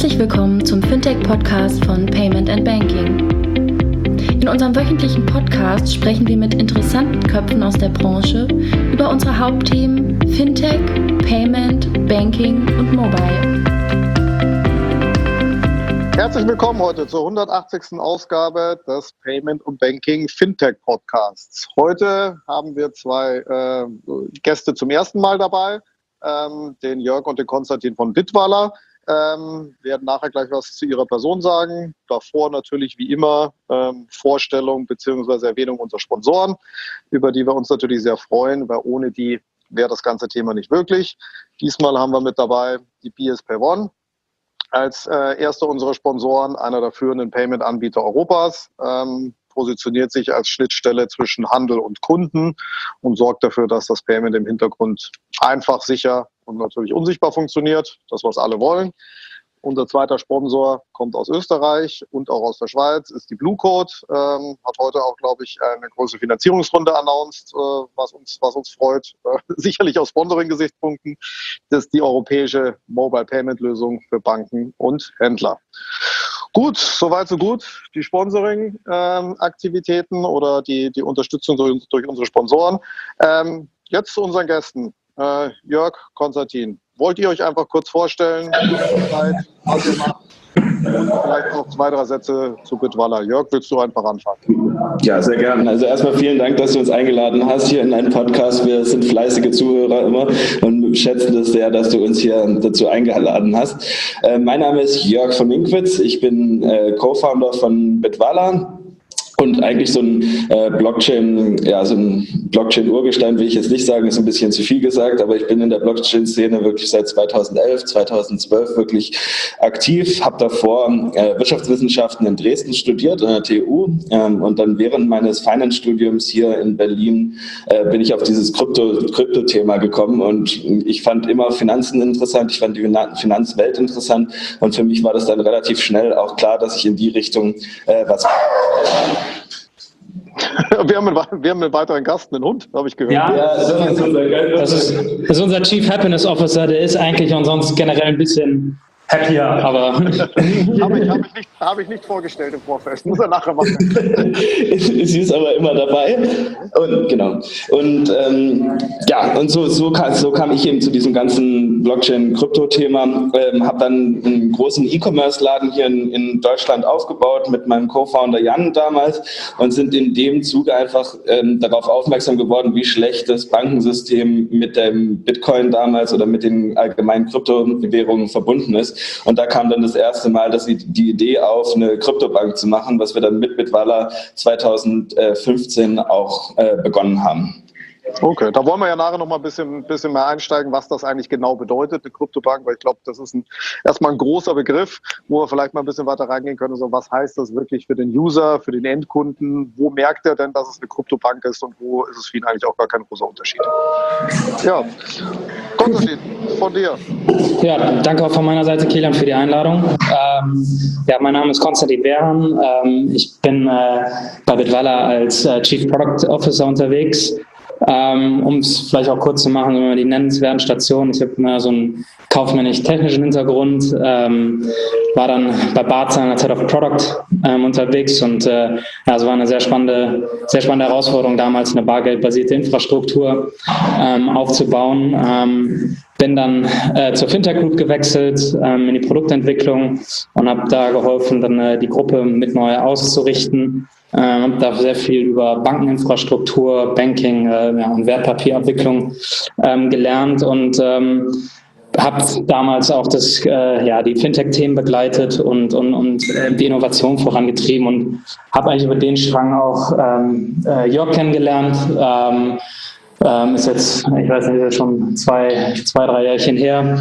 Herzlich willkommen zum Fintech-Podcast von Payment & Banking. In unserem wöchentlichen Podcast sprechen wir mit interessanten Köpfen aus der Branche über unsere Hauptthemen Fintech, Payment, Banking und Mobile. Herzlich willkommen heute zur 180. Ausgabe des Payment & Banking Fintech Podcasts. Heute haben wir zwei Gäste zum ersten Mal dabei, den Jörg und den Konstantin von Bitwala. Werden nachher gleich was zu ihrer Person sagen. Davor natürlich wie immer Vorstellung bzw. Erwähnung unserer Sponsoren, über die wir uns natürlich sehr freuen, weil ohne die wäre das ganze Thema nicht möglich. Diesmal haben wir mit dabei die BSPay-One als erster unserer Sponsoren, einer der führenden Payment-Anbieter Europas, positioniert sich als Schnittstelle zwischen Handel und Kunden und sorgt dafür, dass das Payment im Hintergrund einfach, sicher und natürlich unsichtbar funktioniert. Das, was alle wollen. Unser zweiter Sponsor kommt aus Österreich und auch aus der Schweiz, ist die Blue Code. Hat heute auch, glaube ich, eine große Finanzierungsrunde announced, was uns freut. Sicherlich aus Sponsoring-Gesichtspunkten. Das ist die europäische Mobile-Payment-Lösung für Banken und Händler. Gut, soweit so gut. Die Sponsoring-Aktivitäten oder die Unterstützung durch unsere Sponsoren. Jetzt zu unseren Gästen. Jörg, Konstantin. Wollt ihr euch einfach kurz vorstellen, was ihr macht? Und vielleicht noch 2-3 Sätze zu Bitwala. Jörg, willst du einfach anfangen? Ja, sehr gerne. Also erstmal vielen Dank, dass du uns eingeladen hast hier in einen Podcast. Wir sind fleißige Zuhörer immer und schätzen es sehr, dass du uns hier dazu eingeladen hast. Mein Name ist Jörg von Minkwitz. Ich bin Co-Founder von Bitwala. Und eigentlich so ein Blockchain-Urgestein will ich jetzt nicht sagen, ist ein bisschen zu viel gesagt, aber ich bin in der Blockchain-Szene wirklich seit 2011, 2012 wirklich aktiv, habe davor Wirtschaftswissenschaften in Dresden studiert, an der TU, und dann während meines Finance-Studiums hier in Berlin bin ich auf dieses Krypto-Thema gekommen und ich fand immer Finanzen interessant, ich fand die Finanzwelt interessant und für mich war das dann relativ schnell auch klar, dass ich in die Richtung was... Wir haben einen weiteren Gast, einen Hund, habe ich gehört. Ja, das ist unser Chief Happiness Officer, der ist eigentlich und sonst generell ein bisschen happier, aber... Habe ich nicht vorgestellt im Vorfeld, muss er nachher machen. Sie ist aber immer dabei. Und genau. Und so kam ich eben zu diesem ganzen Blockchain-Krypto-Thema. Habe dann einen großen E-Commerce-Laden hier in Deutschland aufgebaut mit meinem Co-Founder Jan damals und sind in dem Zuge einfach darauf aufmerksam geworden, wie schlecht das Bankensystem mit dem Bitcoin damals oder mit den allgemeinen Kryptowährungen verbunden ist. Und da kam dann das erste Mal, dass die Idee auf, eine Kryptobank zu machen, was wir dann mit Bitwala 2015 auch begonnen haben. Okay, da wollen wir ja nachher noch mal ein bisschen mehr einsteigen, was das eigentlich genau bedeutet, eine Kryptobank, weil ich glaube, das ist erstmal ein großer Begriff, wo wir vielleicht mal ein bisschen weiter reingehen können. So, was heißt das wirklich für den User, für den Endkunden? Wo merkt er denn, dass es eine Kryptobank ist und wo ist es für ihn eigentlich auch gar kein großer Unterschied? Ja, Konstantin, von dir. Ja, danke auch von meiner Seite, Kilian, für die Einladung. Mein Name ist Konstantin Behrens. Ich bin bei Bitwala als Chief Product Officer unterwegs. Um es vielleicht auch kurz zu machen, die nennenswerten Stationen. Ich habe so einen kaufmännisch-technischen Hintergrund, war dann bei Barzahn als Head of Product unterwegs und es war eine sehr spannende Herausforderung, damals eine bargeldbasierte Infrastruktur aufzubauen. Bin dann zur Fintech Group gewechselt in die Produktentwicklung und habe da geholfen, dann die Gruppe mit neu auszurichten. Habe da sehr viel über Bankeninfrastruktur, Banking und Wertpapierabwicklung gelernt und habe damals auch die Fintech-Themen begleitet und die Innovation vorangetrieben und habe eigentlich über den Strang auch Jörg kennengelernt. Ist jetzt, ich weiß nicht, ist schon 2-3 Jährchen her.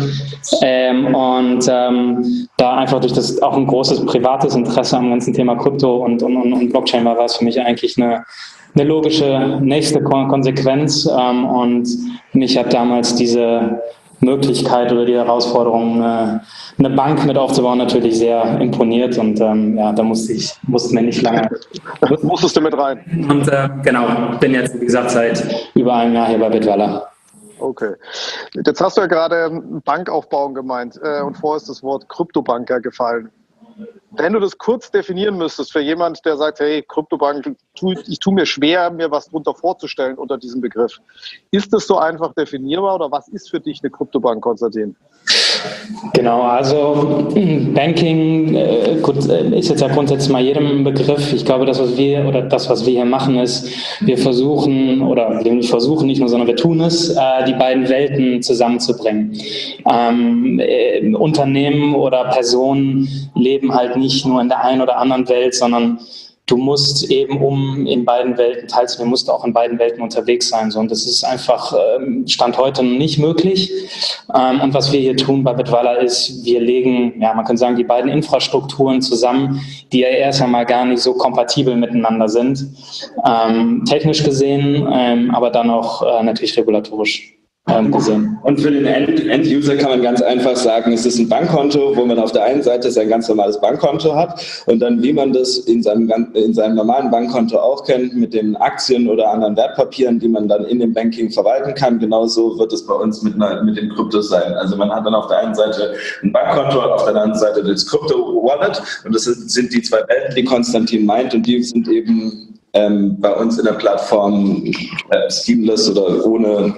Da einfach durch das auch ein großes privates Interesse am ganzen Thema Krypto und Blockchain war es für mich eigentlich eine logische nächste Konsequenz. Und mich hat damals diese Möglichkeit oder die Herausforderung, eine Bank mit aufzubauen, natürlich sehr imponiert und da musste mir nicht lange. Musstest du mit rein? Und bin jetzt, wie gesagt, seit über einem Jahr hier bei Bitwala. Okay. Jetzt hast du ja gerade Bank aufbauen gemeint und vorher ist das Wort Kryptobanker gefallen. Wenn du das kurz definieren müsstest für jemand, der sagt, hey, Kryptobank, ich tue mir schwer, mir was drunter vorzustellen unter diesem Begriff. Ist das so einfach definierbar oder was ist für dich eine Kryptobank, Konstantin? Genau, also Banking ist jetzt ja grundsätzlich mal jedem ein Begriff. Ich glaube, das, was wir hier machen, ist, wir versuchen nicht nur, sondern wir tun es, die beiden Welten zusammenzubringen. Unternehmen oder Personen leben halt nicht nur in der einen oder anderen Welt, sondern du musst eben, um in beiden Welten teilzunehmen, musst du auch in beiden Welten unterwegs sein. So. Und das ist einfach Stand heute nicht möglich. Und was wir hier tun bei Bitwala ist, wir legen, ja, man kann sagen, die beiden Infrastrukturen zusammen, die ja erst einmal gar nicht so kompatibel miteinander sind. Technisch gesehen, aber dann auch natürlich regulatorisch gesehen. Und für den End-User kann man ganz einfach sagen, es ist ein Bankkonto, wo man auf der einen Seite sein ganz normales Bankkonto hat und dann, wie man das in seinem normalen Bankkonto auch kennt, mit den Aktien oder anderen Wertpapieren, die man dann in dem Banking verwalten kann, genauso wird es bei uns mit den Kryptos sein. Also man hat dann auf der einen Seite ein Bankkonto, auf der anderen Seite das Krypto-Wallet und das sind die zwei Welten, die Konstantin meint und die sind eben bei uns in der Plattform seamless oder ohne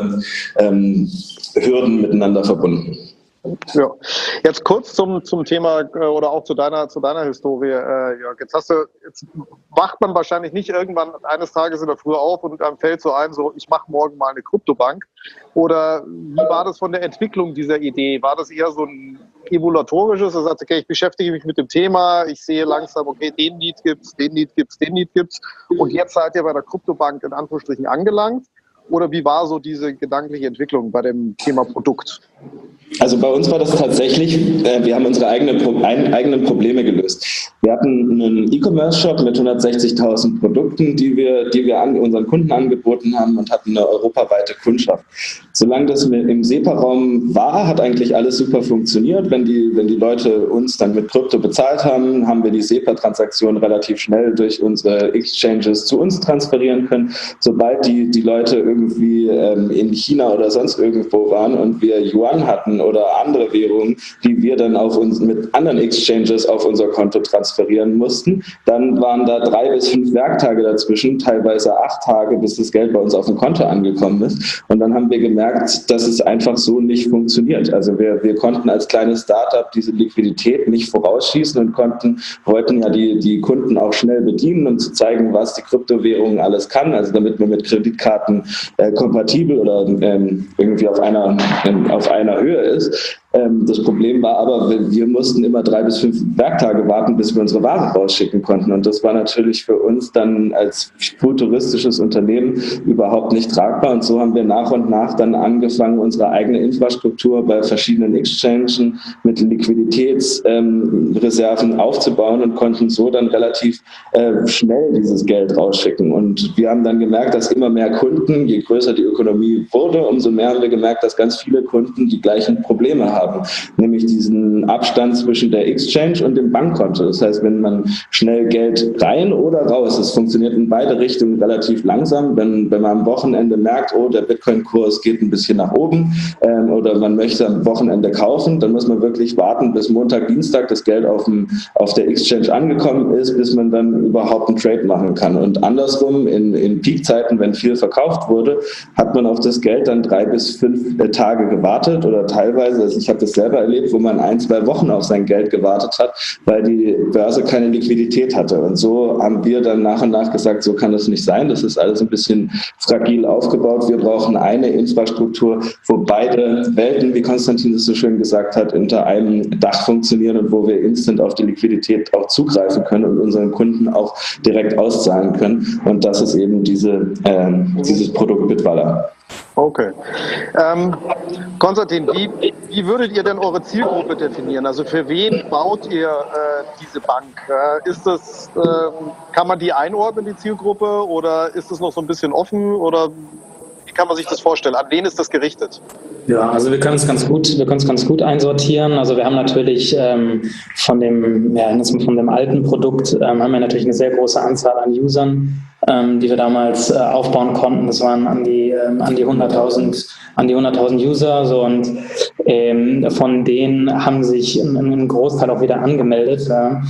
Hürden miteinander verbunden. Ja, jetzt kurz zum Thema oder auch zu deiner Historie, Jörg. Jetzt wacht man wahrscheinlich nicht irgendwann eines Tages in der Früh auf und einem fällt so ein, so ich mache morgen mal eine Kryptobank. Oder wie war das von der Entwicklung dieser Idee? War das eher so ein evaluatorisches, du sagst, okay, ich beschäftige mich mit dem Thema, ich sehe langsam, okay, den Need gibt's und jetzt seid ihr bei der Kryptobank in Anführungsstrichen angelangt? Oder wie war so diese gedankliche Entwicklung bei dem Thema Produkt? Also bei uns war das tatsächlich, wir haben unsere eigenen Probleme gelöst. Wir hatten einen E-Commerce-Shop mit 160.000 Produkten, die wir unseren Kunden angeboten haben und hatten eine europaweite Kundschaft. Solange das im SEPA-Raum war, hat eigentlich alles super funktioniert. Wenn die Leute uns dann mit Krypto bezahlt haben, haben wir die SEPA-Transaktion relativ schnell durch unsere Exchanges zu uns transferieren können. Sobald die Leute irgendwie in China oder sonst irgendwo waren und wir Yuan hatten oder andere Währungen, die wir dann mit anderen Exchanges auf unser Konto transferieren mussten, dann waren da 3 bis 5 Werktage dazwischen, teilweise 8 Tage, bis das Geld bei uns auf dem Konto angekommen ist. Und dann haben wir gemerkt, dass es einfach so nicht funktioniert. Also wir konnten als kleines Startup diese Liquidität nicht vorausschießen und wollten ja die Kunden auch schnell bedienen, um zu zeigen, was die Kryptowährungen alles kann, also damit man mit Kreditkarten kompatibel oder irgendwie auf einer Höhe ist. Das Problem war aber, wir mussten immer 3 bis 5 Werktage warten, bis wir unsere Ware rausschicken konnten. Und das war natürlich für uns dann als futuristisches Unternehmen überhaupt nicht tragbar. Und so haben wir nach und nach dann angefangen, unsere eigene Infrastruktur bei verschiedenen Exchanges mit Liquiditätsreserven aufzubauen und konnten so dann relativ schnell dieses Geld rausschicken. Und wir haben dann gemerkt, dass immer mehr Kunden, je größer die Ökonomie wurde, umso mehr haben wir gemerkt, dass ganz viele Kunden die gleichen Probleme haben. Nämlich diesen Abstand zwischen der Exchange und dem Bankkonto. Das heißt, wenn man schnell Geld rein oder raus, das funktioniert in beide Richtungen relativ langsam. Wenn man am Wochenende merkt, oh, der Bitcoin-Kurs geht ein bisschen nach oben oder man möchte am Wochenende kaufen, dann muss man wirklich warten, bis Montag, Dienstag das Geld auf der Exchange angekommen ist, bis man dann überhaupt einen Trade machen kann. Und andersrum, in Peakzeiten, wenn viel verkauft wurde, hat man auf das Geld dann 3 bis 5 Tage gewartet oder teilweise, also ich habe das selber erlebt, wo man 1, 2 Wochen auf sein Geld gewartet hat, weil die Börse keine Liquidität hatte. Und so haben wir dann nach und nach gesagt, so kann das nicht sein. Das ist alles ein bisschen fragil aufgebaut. Wir brauchen eine Infrastruktur, wo beide Welten, wie Konstantin es so schön gesagt hat, unter einem Dach funktionieren und wo wir instant auf die Liquidität auch zugreifen können und unseren Kunden auch direkt auszahlen können. Und das ist eben dieses Produkt Bitwala. Okay. Konstantin, wie würdet ihr denn eure Zielgruppe definieren? Also für wen baut ihr diese Bank? Kann man die einordnen, die Zielgruppe, oder ist es noch so ein bisschen offen? Oder wie kann man sich das vorstellen? An wen ist das gerichtet? Ja, also wir können es ganz gut einsortieren. Also wir haben natürlich von dem alten Produkt haben wir natürlich eine sehr große Anzahl an Usern, die wir damals aufbauen konnten. Das waren an die 100.000 User, so, und von denen haben sich ein Großteil auch wieder angemeldet.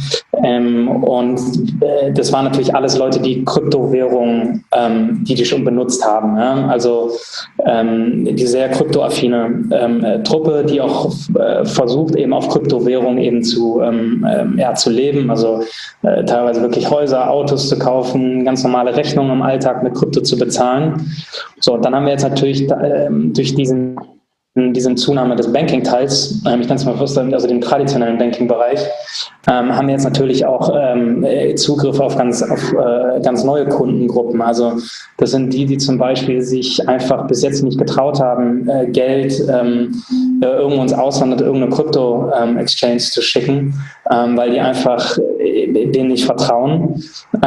Und das waren natürlich alles Leute, die Kryptowährungen, die schon benutzt haben. Ja? Also die sehr kryptoaffine Truppe, die auch versucht, eben auf Kryptowährungen eben zu leben. Also teilweise wirklich Häuser, Autos zu kaufen, ganz normale Rechnungen im Alltag mit Krypto zu bezahlen. So, dann haben wir jetzt natürlich durch diesen Zunahme des Banking-Teils, ich nenne es mal fast, also dem traditionellen Banking-Bereich, haben wir jetzt natürlich auch Zugriff auf ganz neue Kundengruppen. Also das sind die zum Beispiel sich einfach bis jetzt nicht getraut haben, Geld irgendwo ins Ausland oder irgendeine Krypto-Exchange zu schicken, weil die einfach denen nicht vertrauen.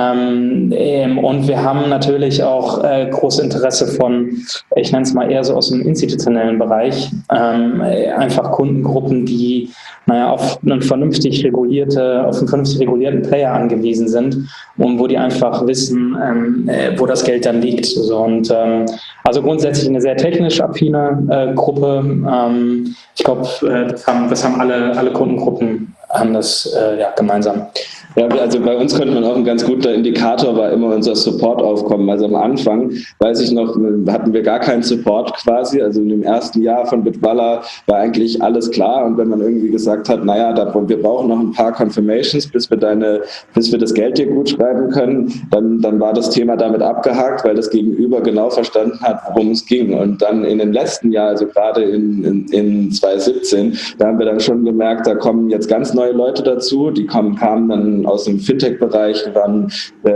Und wir haben natürlich auch großes Interesse von, ich nenne es mal eher so aus dem institutionellen Bereich, einfach Kundengruppen, die auf einen vernünftig regulierten Player angewiesen sind und wo die einfach wissen, wo das Geld dann liegt. So, und also grundsätzlich eine sehr technisch affine Gruppe. Ich glaube, das haben alle Kundengruppen haben das gemeinsam. Ja, also bei uns könnte man auch ein ganz guter Indikator war immer unser Support-Aufkommen. Also am Anfang, weiß ich noch, hatten wir gar keinen Support quasi. Also in dem ersten Jahr von Bitwala war eigentlich alles klar. Und wenn man irgendwie gesagt hat, wir brauchen noch ein paar Confirmations, bis wir das Geld dir gut schreiben können, dann war das Thema damit abgehakt, weil das Gegenüber genau verstanden hat, worum es ging. Und dann in dem letzten Jahr, also gerade in 2017, da haben wir dann schon gemerkt, da kommen jetzt ganz neue Leute dazu, die kamen dann aus dem Fintech-Bereich, waren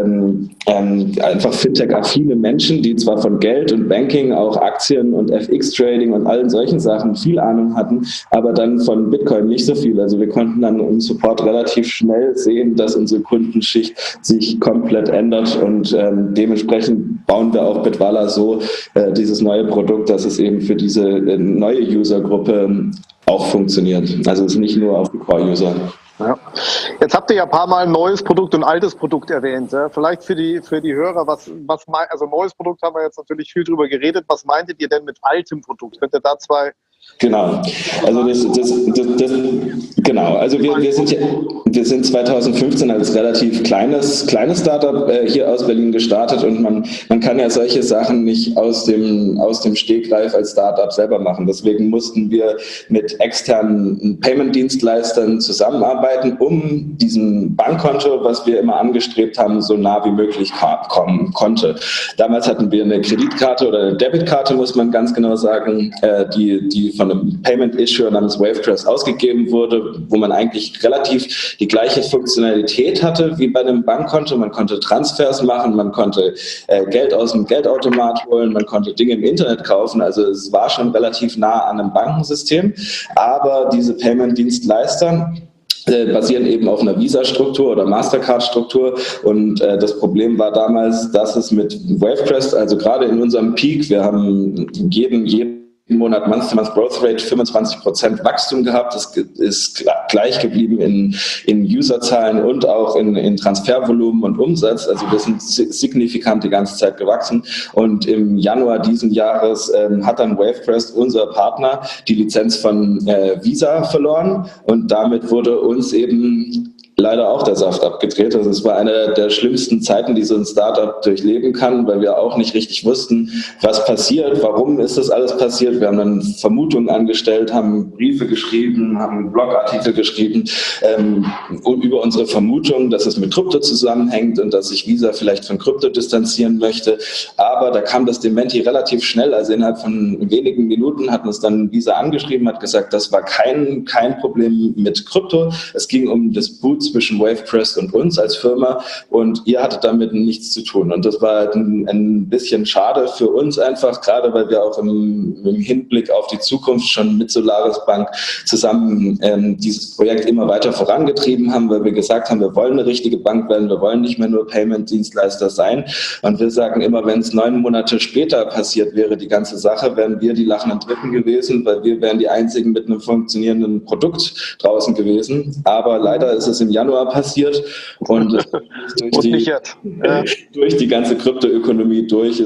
einfach Fintech-affine Menschen, die zwar von Geld und Banking, auch Aktien und FX-Trading und allen solchen Sachen viel Ahnung hatten, aber dann von Bitcoin nicht so viel. Also wir konnten dann im Support relativ schnell sehen, dass unsere Kundenschicht sich komplett ändert und dementsprechend bauen wir auch Bitwala so dieses neue Produkt, dass es eben für diese neue Usergruppe auch funktioniert. Also es ist nicht nur auf die Core-User. Ja. Jetzt habt ihr ja ein paar Mal neues Produkt und altes Produkt erwähnt. Ja? Vielleicht für die Hörer, also neues Produkt haben wir jetzt natürlich viel drüber geredet. Was meintet ihr denn mit altem Produkt? Könnt ihr da zwei... Genau, also also wir sind 2015 als relativ kleines Startup hier aus Berlin gestartet und man kann ja solche Sachen nicht aus dem Stegreif als Startup selber machen. Deswegen mussten wir mit externen Payment-Dienstleistern zusammenarbeiten, um diesem Bankkonto, was wir immer angestrebt haben, so nah wie möglich kommen konnte. Damals hatten wir eine Kreditkarte oder eine Debitkarte, muss man ganz genau sagen, die von einem Payment-Issuer namens Wavecrest ausgegeben wurde, wo man eigentlich relativ die gleiche Funktionalität hatte wie bei einem Bankkonto. Man konnte Transfers machen, man konnte Geld aus dem Geldautomat holen, man konnte Dinge im Internet kaufen. Also es war schon relativ nah an einem Bankensystem. Aber diese Payment-Dienstleister basieren eben auf einer Visa-Struktur oder Mastercard-Struktur und das Problem war damals, dass es mit Wavecrest, also gerade in unserem Peak, wir haben jeden Monat Month-to-Month Growth Rate 25% Wachstum gehabt. Das ist gleich geblieben in Userzahlen und auch in Transfervolumen und Umsatz. Also wir sind signifikant die ganze Zeit gewachsen. Und im Januar diesen Jahres hat dann Wavecrest, unser Partner, die Lizenz von Visa verloren. Und damit wurde uns eben leider auch der Saft abgedreht. Also es war eine der schlimmsten Zeiten, die so ein Startup durchleben kann, weil wir auch nicht richtig wussten, was passiert, warum ist das alles passiert. Wir haben dann Vermutungen angestellt, haben Briefe geschrieben, haben Blogartikel geschrieben über unsere Vermutung, dass es mit Krypto zusammenhängt und dass sich Visa vielleicht von Krypto distanzieren möchte. Aber da kam das Dementi relativ schnell. Also innerhalb von wenigen Minuten hat uns dann Visa angeschrieben, hat gesagt, das war kein Problem mit Krypto. Es ging um das Boot zwischen Wavecrest und uns als Firma und ihr hattet damit nichts zu tun. Und das war ein bisschen schade für uns einfach, gerade weil wir auch im Hinblick auf die Zukunft schon mit Solaris Bank zusammen dieses Projekt immer weiter vorangetrieben haben, weil wir gesagt haben, wir wollen eine richtige Bank werden, wir wollen nicht mehr nur Payment-Dienstleister sein. Und wir sagen immer, wenn es 9 Monate später passiert wäre, die ganze Sache, wären wir die lachenden Dritten gewesen, weil wir wären die Einzigen mit einem funktionierenden Produkt draußen gewesen. Aber leider ist es im Januar passiert und durch die ganze Kryptoökonomie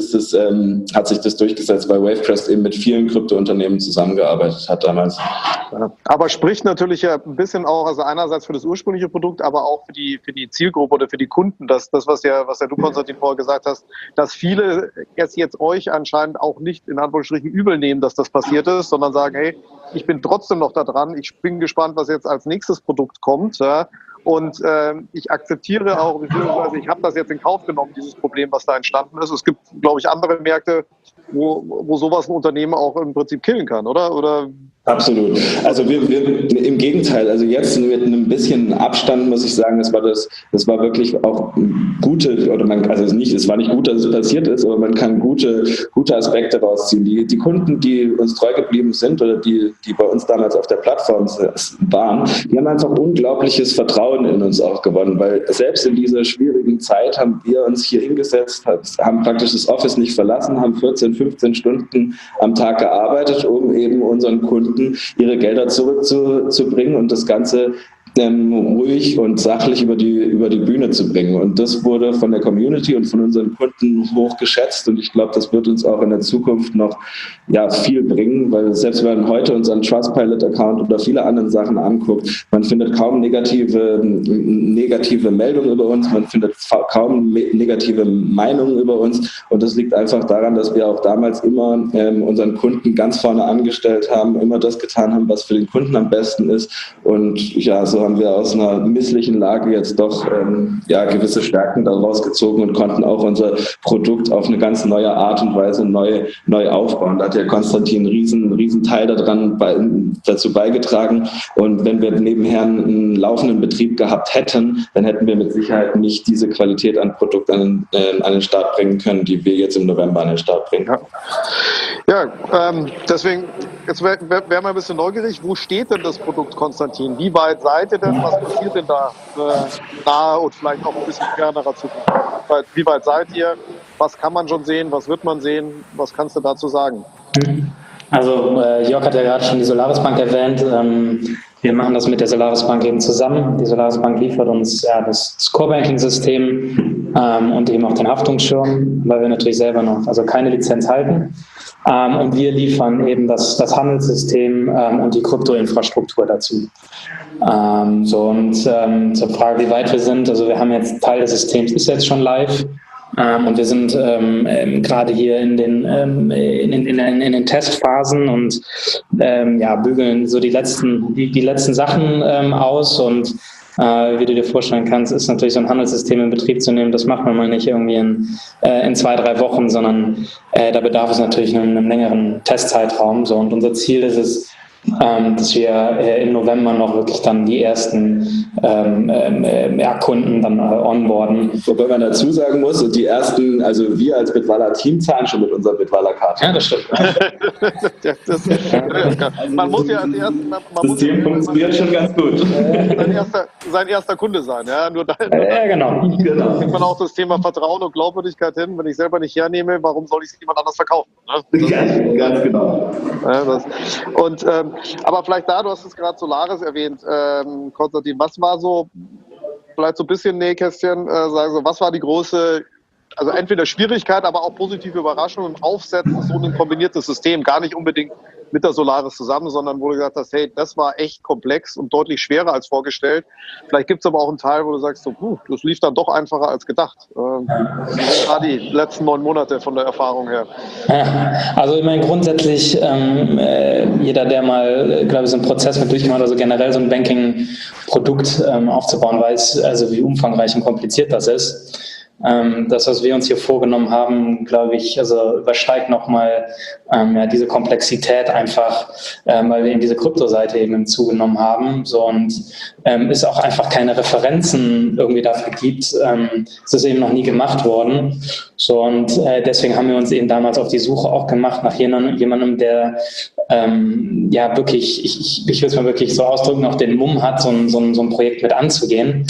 hat sich das durchgesetzt, weil Wavecrest eben mit vielen Kryptounternehmen zusammengearbeitet hat damals. Aber spricht natürlich ja ein bisschen auch, also einerseits für das ursprüngliche Produkt, aber auch für die Zielgruppe oder für die Kunden, das was ja du, Konstantin, vorher gesagt hast, dass viele jetzt euch anscheinend auch nicht in Anführungsstrichen übel nehmen, dass das passiert ist, sondern sagen, hey, ich bin trotzdem noch da dran, ich bin gespannt, was jetzt als nächstes Produkt kommt, ja, und ich akzeptiere auch, beziehungsweise ich habe das jetzt in Kauf genommen, dieses Problem, was da entstanden ist. Es gibt, glaube ich, andere Märkte, wo sowas ein Unternehmen auch im Prinzip killen kann, oder? Absolut. Also wir im Gegenteil, also jetzt mit einem bisschen Abstand muss ich sagen, das war wirklich auch gute, oder es war nicht gut, dass es passiert ist, aber man kann gute Aspekte rausziehen. Die Kunden, die uns treu geblieben sind oder die bei uns damals auf der Plattform waren, die haben einfach unglaubliches Vertrauen in uns auch gewonnen, weil selbst in dieser schwierigen Zeit haben wir uns hier hingesetzt, haben praktisch das Office nicht verlassen, haben 14, 15 Stunden am Tag gearbeitet, um eben unseren Kunden ihre Gelder zurückzubringen und das Ganze ruhig und sachlich über die Bühne zu bringen. Und das wurde von der Community und von unseren Kunden hoch geschätzt. Und ich glaube, das wird uns auch in der Zukunft noch viel bringen, weil selbst wenn man heute unseren Trustpilot-Account oder viele andere Sachen anguckt, man findet kaum negative Meldungen über uns, man findet kaum negative Meinungen über uns. Und das liegt einfach daran, dass wir auch damals immer unseren Kunden ganz vorne angestellt haben, immer das getan haben, was für den Kunden am besten ist. Und so haben wir aus einer misslichen Lage jetzt doch gewisse Stärken daraus gezogen und konnten auch unser Produkt auf eine ganz neue Art und Weise neu aufbauen. Da hat ja Konstantin einen riesen Teil dazu beigetragen. Und wenn wir nebenher einen laufenden Betrieb gehabt hätten, dann hätten wir mit Sicherheit nicht diese Qualität an Produkt an den Start bringen können, die wir jetzt im November an den Start bringen. Deswegen, jetzt wären wir ein bisschen neugierig. Wo steht denn das Produkt, Konstantin? Wie weit seid ihr denn? Was passiert denn da nahe und vielleicht auch ein bisschen fernerer Zukunft? Wie weit seid ihr? Was kann man schon sehen? Was wird man sehen? Was kannst du dazu sagen? Also Jörg hat ja gerade schon die Solaris Bank erwähnt. Wir machen das mit der Solaris Bank eben zusammen. Die Solaris Bank liefert uns das Core-Banking-System und eben auch den Haftungsschirm, weil wir natürlich selber noch keine Lizenz halten. Und wir liefern eben das Handelssystem und die Kryptoinfrastruktur dazu. Zur Frage, wie weit wir sind, also wir haben jetzt Teil des Systems, ist jetzt schon live. Und wir sind gerade hier in den Testphasen und bügeln so die letzten Sachen aus. Und wie du dir vorstellen kannst, ist natürlich so ein Handelssystem in Betrieb zu nehmen, das macht man mal nicht irgendwie in 2-3 Wochen, sondern da bedarf es natürlich einem längeren Testzeitraum. So. Und unser Ziel ist es, dass wir im November noch wirklich dann die ersten Kunden dann onboarden. Wobei man dazu sagen muss, die ersten, also wir als Bitwala Team zahlen schon mit unserer Bitwala-Karte. Ja, das stimmt. Man muss ja als erstes... Das Team funktioniert schon ganz gut. Sein erster Kunde sein. Ja, nur dann genau. kriegt man auch das Thema Vertrauen und Glaubwürdigkeit hin. Wenn ich selber nicht hernehme, warum soll ich es jemand anders verkaufen? Ne? Ganz genau. Aber vielleicht du hast es gerade Solaris erwähnt, Konstantin, was war so, vielleicht so ein bisschen Nähkästchen, was war die große, also entweder Schwierigkeit, aber auch positive Überraschung im Aufsetzen so ein kombiniertes System, gar nicht unbedingt mit der Solaris zusammen, sondern wo du gesagt hast, hey, das war echt komplex und deutlich schwerer als vorgestellt. Vielleicht gibt es aber auch einen Teil, wo du sagst, das lief dann doch einfacher als gedacht. Gerade die letzten 9 Monate von der Erfahrung her. Also ich meine grundsätzlich, jeder, der mal, glaube ich, so einen Prozess mit durchgemacht hat, also generell so ein Banking-Produkt aufzubauen, weiß, also wie umfangreich und kompliziert das ist. Das, was wir uns hier vorgenommen haben, glaube ich, also übersteigt nochmal diese Komplexität einfach, weil wir eben diese Kryptoseite eben hinzugenommen haben. So, und es auch einfach keine Referenzen irgendwie dafür gibt. Es ist eben noch nie gemacht worden. So, und deswegen haben wir uns eben damals auf die Suche auch gemacht nach jemandem, der wirklich, ich will es mal wirklich so ausdrücken, auch den Mumm hat, so ein Projekt mit anzugehen.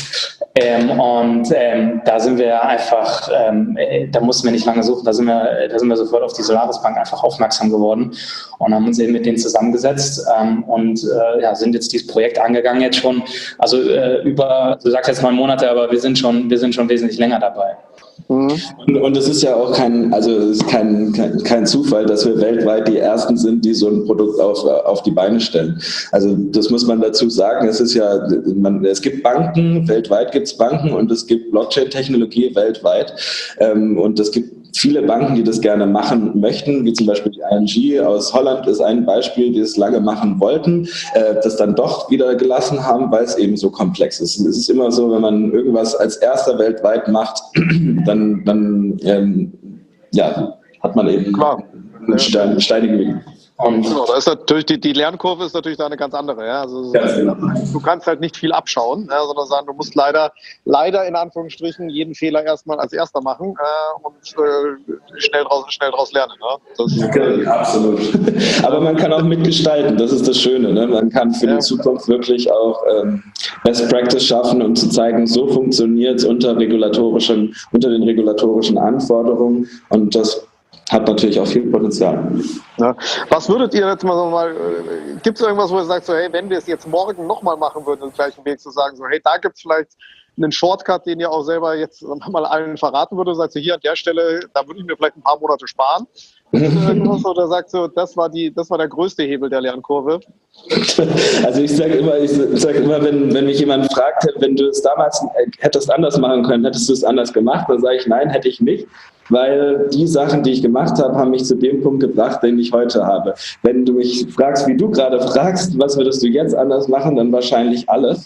Da sind wir einfach, da mussten wir nicht lange suchen, da sind wir sofort auf die Solaris Bank einfach aufmerksam geworden und haben uns eben mit denen zusammengesetzt sind jetzt dieses Projekt angegangen jetzt schon, also du sagst jetzt 9 Monate, aber wir sind schon wesentlich länger dabei. Und es ist ja auch kein Zufall, dass wir weltweit die Ersten sind, die so ein Produkt auf die Beine stellen. Also das muss man dazu sagen. Es ist ja, es gibt Banken, weltweit gibt es Banken und es gibt Blockchain-Technologie weltweit. Und es gibt viele Banken, die das gerne machen möchten, wie zum Beispiel die ING aus Holland ist ein Beispiel, die es lange machen wollten, das dann doch wieder gelassen haben, weil es eben so komplex ist. Es ist immer so, wenn man irgendwas als erster weltweit macht, dann hat man eben einen steinigen Weg. Und da ist natürlich die Lernkurve ist natürlich da eine ganz andere. Ja? Also du kannst halt nicht viel abschauen, sondern sagen, du musst leider in Anführungsstrichen jeden Fehler erstmal als erster machen und schnell draus lernen. Ne? Absolut. Aber man kann auch mitgestalten, das ist das Schöne. Ne? Man kann für die Zukunft wirklich auch Best Practice schaffen und zu zeigen, so funktioniert es unter den regulatorischen Anforderungen, und das hat natürlich auch viel Potenzial. Ja. Was würdet ihr jetzt mal gibt es irgendwas, wo ihr sagt, so, hey, wenn wir es jetzt morgen nochmal machen würden, den gleichen Weg zu sagen, so, hey, da gibt es vielleicht einen Shortcut, den ihr auch selber jetzt mal allen verraten würdet, sagt so, hier an der Stelle, da würde ich mir vielleicht ein paar Monate sparen. Oder sagst du, das war der größte Hebel der Lernkurve? Also ich sage immer, wenn mich jemand fragt, wenn du es damals hättest anders machen können, hättest du es anders gemacht, dann sage ich, nein, hätte ich nicht. Weil die Sachen, die ich gemacht habe, haben mich zu dem Punkt gebracht, den ich heute habe. Wenn du mich fragst, wie du gerade fragst, was würdest du jetzt anders machen, dann wahrscheinlich alles,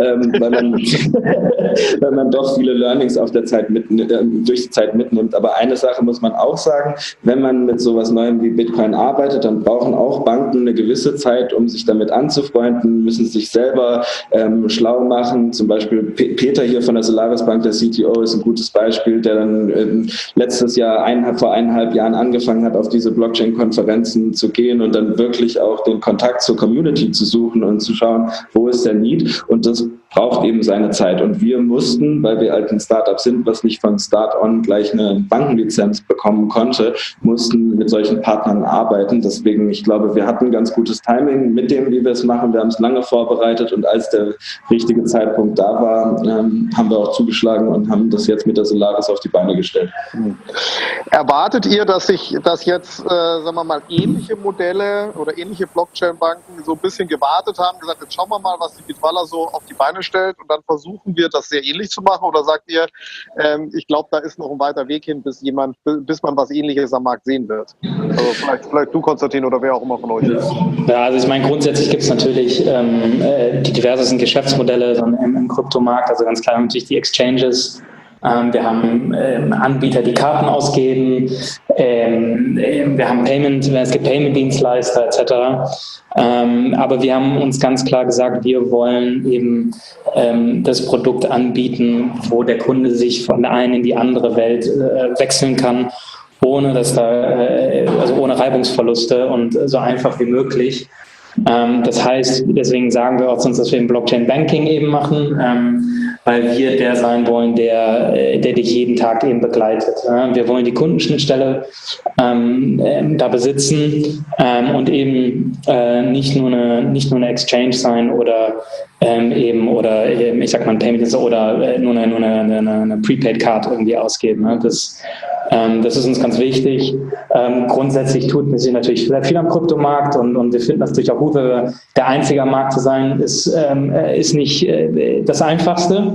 weil man doch viele Learnings durch die Zeit mitnimmt. Aber eine Sache muss man auch sagen, wenn man mit sowas Neuem wie Bitcoin arbeitet, dann brauchen auch Banken eine gewisse Zeit, um sich damit anzufreunden, müssen sich selber schlau machen. Zum Beispiel Peter hier von der Solaris Bank, der CTO, ist ein gutes Beispiel, der dann letztes Jahr vor 1,5 Jahren angefangen hat, auf diese Blockchain-Konferenzen zu gehen und dann wirklich auch den Kontakt zur Community zu suchen und zu schauen, wo ist der Need, und das braucht eben seine Zeit. Und wir mussten, weil wir halt ein Startup sind, was nicht von Start on gleich eine Bankenlizenz bekommen konnte, mussten mit solchen Partnern arbeiten. Deswegen, ich glaube, wir hatten ganz gutes Timing mit dem, wie wir es machen. Wir haben es lange vorbereitet, und als der richtige Zeitpunkt da war, haben wir auch zugeschlagen und haben das jetzt mit der Solaris auf die Beine gestellt. Erwartet ihr, dass jetzt, sagen wir mal, ähnliche Modelle oder ähnliche Blockchain-Banken so ein bisschen gewartet haben, gesagt, jetzt schauen wir mal, was die Bitwala so auf die Beine stellt, und dann versuchen wir, das sehr ähnlich zu machen? Oder sagt ihr, ich glaube, da ist noch ein weiter Weg hin, bis man was Ähnliches am Markt sehen wird? Also vielleicht du, Konstantin, oder wer auch immer von euch. Ja, also ich meine, grundsätzlich gibt es natürlich die diversesten Geschäftsmodelle im Kryptomarkt, also ganz klar natürlich die Exchanges. Wir haben Anbieter, die Karten ausgeben, wir haben es gibt Payment-Dienstleister etc. Aber wir haben uns ganz klar gesagt, wir wollen eben das Produkt anbieten, wo der Kunde sich von der einen in die andere Welt wechseln kann, ohne ohne Reibungsverluste und so einfach wie möglich. Das heißt, deswegen sagen wir auch sonst, dass wir im Blockchain Banking eben machen, weil wir der sein wollen, der dich jeden Tag eben begleitet. Wir wollen die Kundenschnittstelle da besitzen und eben nicht nur eine Exchange sein oder ich sag mal ein Payment oder nur eine Prepaid-Card irgendwie ausgeben. Ne? Das ist uns ganz wichtig. Grundsätzlich tut sich natürlich sehr viel am Kryptomarkt, und wir finden das natürlich auch gut, weil wir der einzige am Markt zu sein, ist nicht das Einfachste.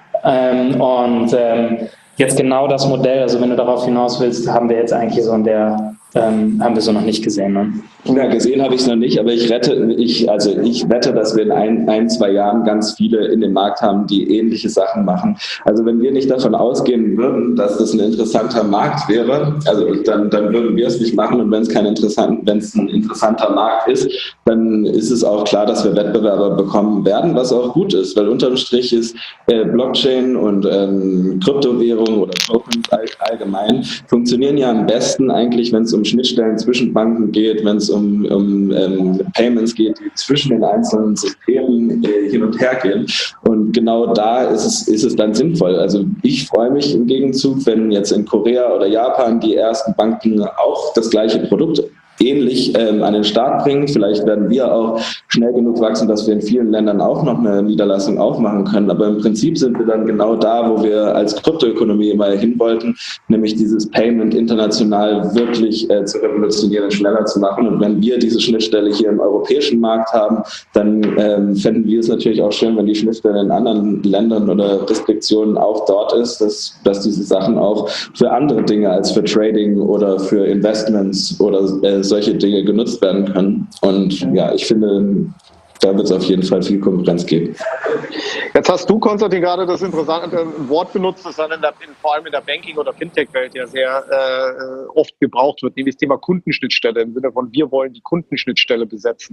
Jetzt genau das Modell, also wenn du darauf hinaus willst, haben wir jetzt eigentlich haben wir so noch nicht gesehen. Ne? Ja, gesehen habe ich es noch nicht, aber ich wette, dass wir in ein, 2 Jahren ganz viele in dem Markt haben, die ähnliche Sachen machen. Also wenn wir nicht davon ausgehen würden, dass das ein interessanter Markt wäre, also dann würden wir es nicht machen, und wenn es ein interessanter Markt ist, dann ist es auch klar, dass wir Wettbewerber bekommen werden, was auch gut ist, weil unterm Strich ist Blockchain und Kryptowährung oder Tokens allgemein funktionieren ja am besten eigentlich, wenn es um Schnittstellen zwischen Banken geht, wenn es um Payments geht, die zwischen den einzelnen Systemen hin und her gehen. Und genau da ist es dann sinnvoll. Also ich freue mich im Gegenzug, wenn jetzt in Korea oder Japan die ersten Banken auch das gleiche Produkt ähnlich an den Start bringen. Vielleicht werden wir auch schnell genug wachsen, dass wir in vielen Ländern auch noch eine Niederlassung aufmachen können. Aber im Prinzip sind wir dann genau da, wo wir als Kryptoökonomie immer hin wollten, nämlich dieses Payment international wirklich zu revolutionieren, schneller zu machen. Und wenn wir diese Schnittstelle hier im europäischen Markt haben, dann fänden wir es natürlich auch schön, wenn die Schnittstelle in anderen Ländern oder Restriktionen auch dort ist, dass diese Sachen auch für andere Dinge als für Trading oder für Investments oder solche Dinge genutzt werden können. Und ja, ich finde, da wird es auf jeden Fall viel Konkurrenz geben. Jetzt hast du, Konstantin, gerade das interessante Wort benutzt, das dann vor allem in der Banking- oder Fintech-Welt ja sehr oft gebraucht wird, nämlich das Thema Kundenschnittstelle, im Sinne von wir wollen die Kundenschnittstelle besetzen.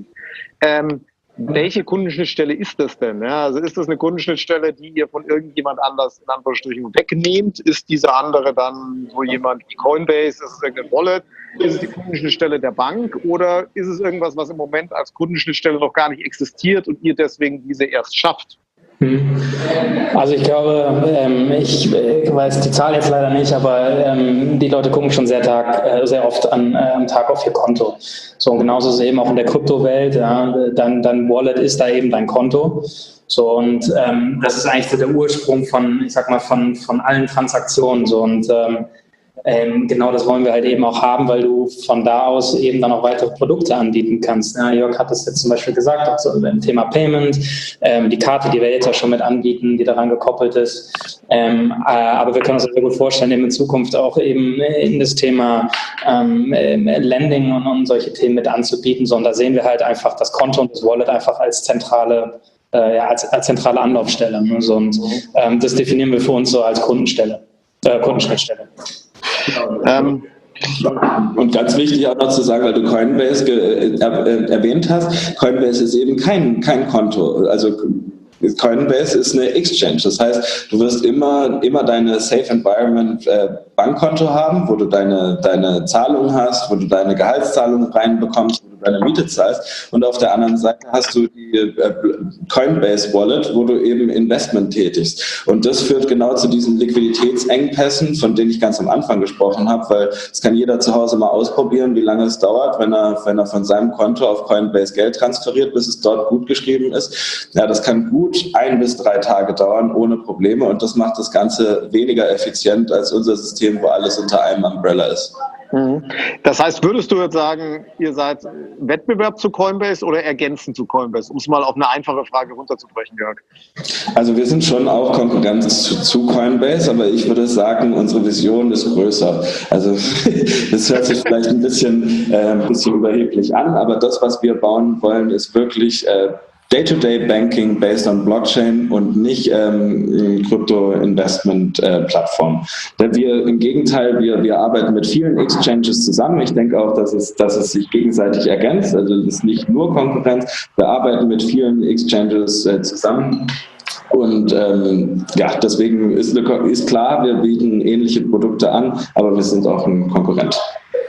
Welche Kundenschnittstelle ist das denn? Ja, also ist das eine Kundenschnittstelle, die ihr von irgendjemand anders in Anführungsstrichen wegnehmt? Ist diese andere dann so jemand wie Coinbase? Ist es irgendein Wallet? Ist es die Kundenschnittstelle der Bank? Oder ist es irgendwas, was im Moment als Kundenschnittstelle noch gar nicht existiert und ihr deswegen diese erst schafft? Also ich glaube, ich weiß die Zahl jetzt leider nicht, aber die Leute gucken schon sehr oft am Tag auf ihr Konto. So, und genauso ist es eben auch in der Kryptowelt. Ja, dein Wallet ist da eben dein Konto. So, und das ist eigentlich so der Ursprung von allen Transaktionen. So, und genau das wollen wir halt eben auch haben, weil du von da aus eben dann auch weitere Produkte anbieten kannst. Ja, Jörg hat das jetzt zum Beispiel gesagt, auch so beim Thema Payment, die Karte, die wir jetzt auch schon mit anbieten, die daran gekoppelt ist. Aber wir können uns sehr gut vorstellen, eben in Zukunft auch eben in das Thema Lending und solche Themen mit anzubieten. So, und da sehen wir halt einfach das Konto und das Wallet einfach als zentrale Anlaufstelle. Ne? So, und das definieren wir für uns so als Kundenschnittstelle. Und ganz wichtig auch noch zu sagen, weil du Coinbase erwähnt hast, Coinbase ist eben kein Konto. Also Coinbase ist eine Exchange. Das heißt, du wirst immer deine Safe Environment Bankkonto haben, wo du deine Zahlungen hast, wo du deine Gehaltszahlungen reinbekommst, wo du deine Miete zahlst. Und auf der anderen Seite hast du die Coinbase Wallet, wo du eben Investment tätigst. Und das führt genau zu diesen Liquiditätsengpässen, von denen ich ganz am Anfang gesprochen habe, weil es kann jeder zu Hause mal ausprobieren, wie lange es dauert, wenn er von seinem Konto auf Coinbase Geld transferiert, bis es dort gut geschrieben ist. Ja, das kann gut 1 bis 3 Tage dauern, ohne Probleme. Und das macht das Ganze weniger effizient als unser System, wo alles unter einem Umbrella ist. Das heißt, würdest du jetzt sagen, ihr seid Wettbewerb zu Coinbase oder ergänzend zu Coinbase, um es mal auf eine einfache Frage runterzubrechen, Jörg? Also wir sind schon auch Konkurrenz zu Coinbase, aber ich würde sagen, unsere Vision ist größer. Also das hört sich vielleicht ein bisschen überheblich an, aber das, was wir bauen wollen, ist wirklich Day-to-Day-Banking based on Blockchain und nicht Krypto-Investment-Plattform. Im Gegenteil, wir arbeiten mit vielen Exchanges zusammen. Ich denke auch, dass es sich gegenseitig ergänzt. Also es ist nicht nur Konkurrenz. Wir arbeiten mit vielen Exchanges zusammen. Und deswegen ist klar, wir bieten ähnliche Produkte an, aber wir sind auch ein Konkurrent.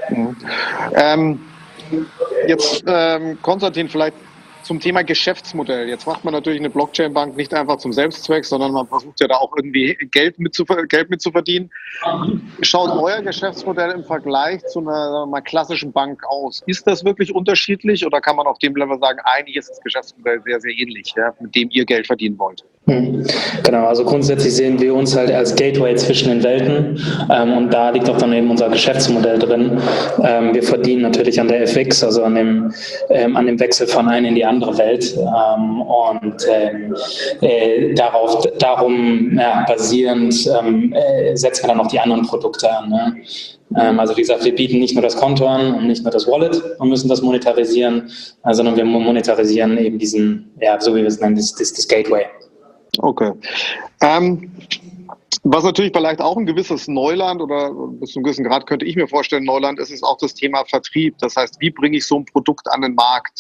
Jetzt, Konstantin, vielleicht zum Thema Geschäftsmodell. Jetzt macht man natürlich eine Blockchain-Bank nicht einfach zum Selbstzweck, sondern man versucht ja da auch irgendwie Geld mit zu verdienen. Schaut euer Geschäftsmodell im Vergleich zu einer klassischen Bank aus? Ist das wirklich unterschiedlich oder kann man auf dem Level sagen, eigentlich ist das Geschäftsmodell sehr, sehr ähnlich, ja, mit dem ihr Geld verdienen wollt? Genau, also grundsätzlich sehen wir uns halt als Gateway zwischen den Welten und da liegt auch dann eben unser Geschäftsmodell drin. Wir verdienen natürlich an der FX, also an dem Wechsel von einer in die andere Welt darum basierend setzen wir dann auch die anderen Produkte an. Ne? Also wie gesagt, wir bieten nicht nur das Konto an und nicht nur das Wallet und müssen das monetarisieren, sondern wir monetarisieren eben diesen, so wie wir es nennen, das Gateway. Okay. Was natürlich vielleicht auch ein gewisses Neuland oder bis zu einem gewissen Grad könnte ich mir vorstellen, Neuland ist auch das Thema Vertrieb. Das heißt, wie bringe ich so ein Produkt an den Markt?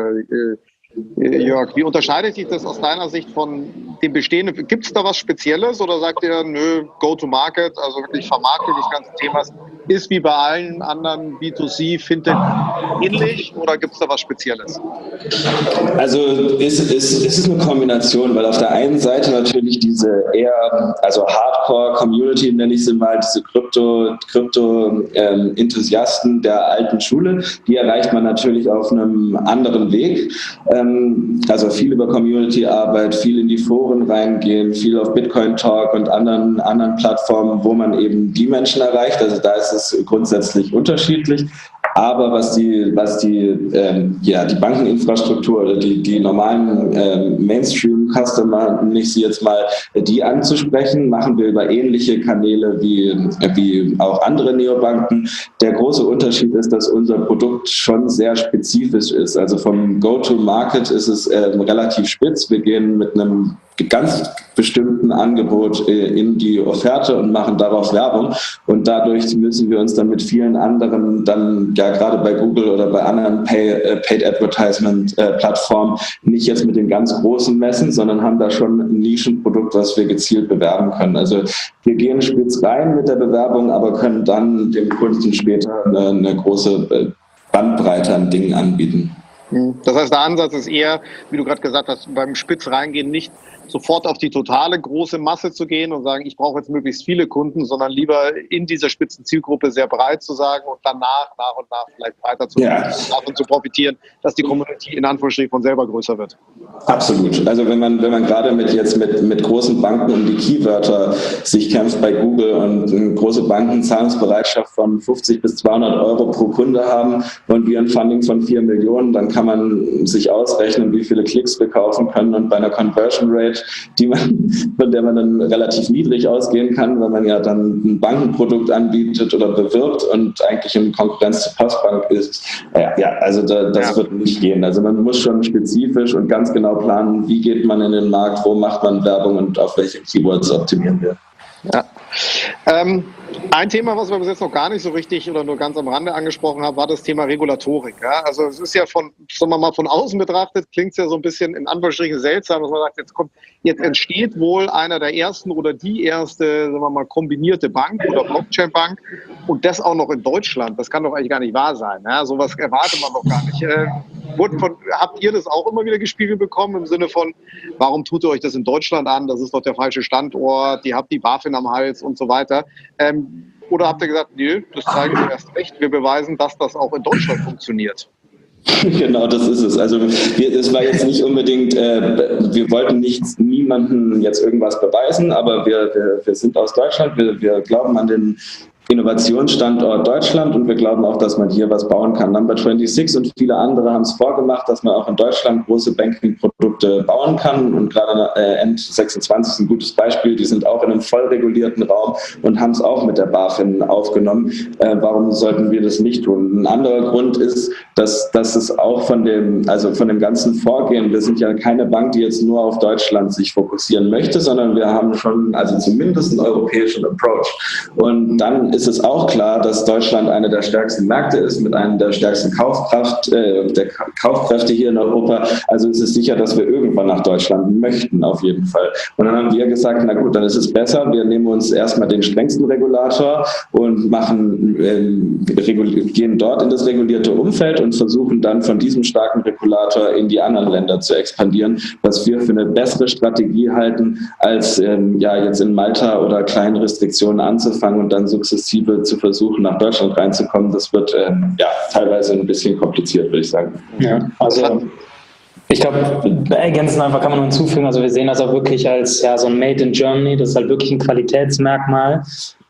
Jörg, wie unterscheidet sich das aus deiner Sicht von dem Bestehenden? Gibt es da was Spezielles oder sagt ihr, nö, Go-to-Market, also wirklich Vermarktung des ganzen Themas, ist wie bei allen anderen B2C, Fintech ähnlich oder gibt es da was Spezielles? Also es ist eine Kombination, weil auf der einen Seite natürlich diese also Hardcore-Community, nenne ich sie mal, diese Krypto-Enthusiasten der alten Schule, die erreicht man natürlich auf einem anderen Weg. Also viel über Community-Arbeit, viel in die Foren reingehen, viel auf Bitcoin Talk und anderen Plattformen, wo man eben die Menschen erreicht. Also da ist es grundsätzlich unterschiedlich. Aber was die Bankeninfrastruktur oder die normalen Mainstream-Customer, nicht sie jetzt mal die anzusprechen, machen wir über ähnliche Kanäle wie auch andere Neobanken. Der große Unterschied ist, dass unser Produkt schon sehr spezifisch ist. Also vom Go-to-Market ist es relativ spitz. Wir gehen mit einem ganz bestimmten Angebot in die Offerte und machen darauf Werbung. Und dadurch müssen wir uns dann mit vielen anderen dann gerade bei Google oder bei anderen Paid Advertisement Plattformen nicht jetzt mit den ganz Großen messen, sondern haben da schon ein Nischenprodukt, was wir gezielt bewerben können. Also wir gehen spitz rein mit der Bewerbung, aber können dann dem Kunden später eine große Bandbreite an Dingen anbieten. Das heißt, der Ansatz ist eher, wie du gerade gesagt hast, beim Spitz reingehen nicht sofort auf die totale große Masse zu gehen und sagen, ich brauche jetzt möglichst viele Kunden, sondern lieber in dieser spitzen Zielgruppe sehr breit zu sagen und danach nach und nach vielleicht weiter zu davon zu profitieren, dass die Community in Anführungsstrichen von selber größer wird. Absolut. Also wenn man gerade mit großen Banken um die Keywörter sich kämpft bei Google und große Banken Zahlungsbereitschaft von 50 bis 200 Euro pro Kunde haben und wir ein Funding von 4 Millionen, dann kann man sich ausrechnen, wie viele Klicks wir kaufen können und bei einer Conversion Rate, von der man dann relativ niedrig ausgehen kann, weil man ja dann ein Bankenprodukt anbietet oder bewirbt und eigentlich in Konkurrenz zur Postbank ist. Das wird nicht gehen. Also man muss schon spezifisch und ganz genau planen, wie geht man in den Markt, wo macht man Werbung und auf welche Keywords optimieren wir. Ja. Ein Thema, was wir bis jetzt noch gar nicht so richtig oder nur ganz am Rande angesprochen haben, war das Thema Regulatorik. Ja? Also es ist ja von außen betrachtet, klingt es ja so ein bisschen in Anführungsstrichen seltsam, dass man sagt, jetzt entsteht wohl einer der ersten oder die erste, sagen wir mal, kombinierte Bank oder Blockchain-Bank und das auch noch in Deutschland. Das kann doch eigentlich gar nicht wahr sein. Ja? Sowas erwartet man doch gar nicht. Habt ihr das auch immer wieder gespiegelt bekommen im Sinne von, warum tut ihr euch das in Deutschland an? Das ist doch der falsche Standort, ihr habt die BaFin am Hals und so weiter. Oder habt ihr gesagt, nee, das zeigen wir erst recht, wir beweisen, dass das auch in Deutschland funktioniert? Genau, das ist es. Also es war jetzt nicht unbedingt, wir wollten niemandem jetzt irgendwas beweisen, aber wir sind aus Deutschland, wir glauben an den Innovationsstandort Deutschland und wir glauben auch, dass man hier was bauen kann. Number 26 und viele andere haben es vorgemacht, dass man auch in Deutschland große Banking-Produkte bauen kann und gerade End26 ist ein gutes Beispiel. Die sind auch in einem voll regulierten Raum und haben es auch mit der BaFin aufgenommen. Warum sollten wir das nicht tun? Ein anderer Grund ist, dass es auch von dem ganzen Vorgehen, wir sind ja keine Bank, die jetzt nur auf Deutschland sich fokussieren möchte, sondern wir haben schon zumindest einen europäischen Approach. Und dann ist es auch klar, dass Deutschland eine der stärksten Märkte ist, mit einer der stärksten Kaufkräfte hier in Europa. Also ist es sicher, dass wir irgendwann nach Deutschland möchten, auf jeden Fall. Und dann haben wir gesagt, na gut, dann ist es besser, wir nehmen uns erstmal den strengsten Regulator und gehen dort in das regulierte Umfeld und versuchen dann von diesem starken Regulator in die anderen Länder zu expandieren, was wir für eine bessere Strategie halten, als jetzt in Malta oder kleinen Restriktionen anzufangen und dann sukzessive zu versuchen, nach Deutschland reinzukommen. Das wird teilweise ein bisschen kompliziert, würde ich sagen. Ja, also ich glaube, ergänzend einfach kann man nur hinzufügen, also wir sehen das auch wirklich als so ein Made in Germany, das ist halt wirklich ein Qualitätsmerkmal.